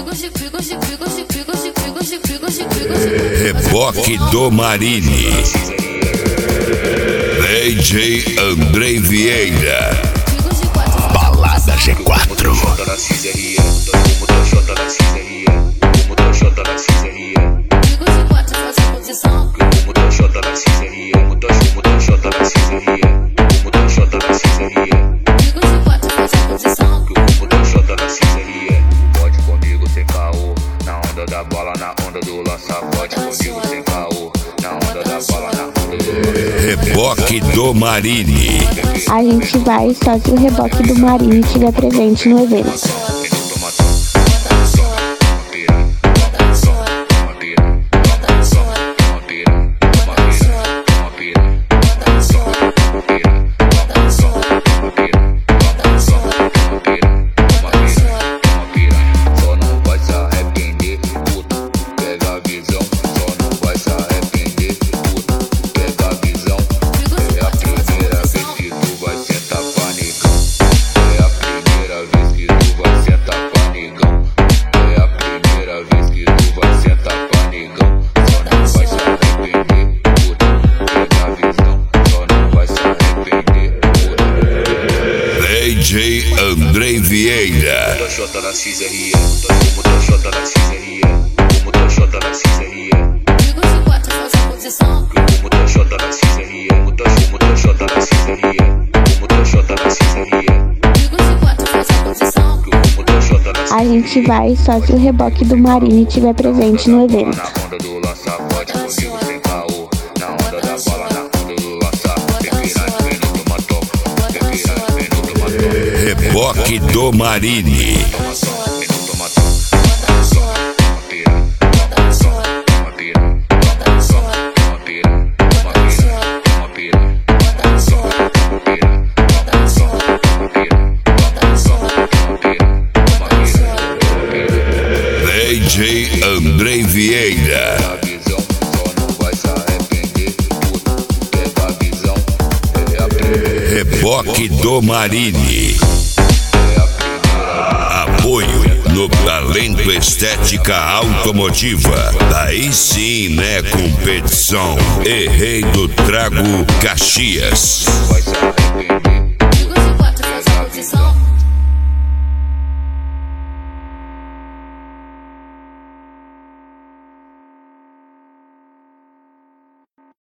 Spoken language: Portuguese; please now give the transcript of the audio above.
Reboque do Marini. DJ Andrei Vieira. Balada G4. Pode comigo sem caô, na onda da bola, na onda do lança. Pode comigo sem caô, na onda da bola, na onda do lança. Reboque do Marini. A gente vai só se o reboque do Marini estiver presente no evento. DJ Andrei Vieira. A gente vai só se o reboque do Marini estiver presente no evento. Reboque do Marini. DJ Andrei Vieira. Reboque do Marini. Apoio no Talento Estética Automotiva. Aí sim, né, competição. Errei do Trago Caxias.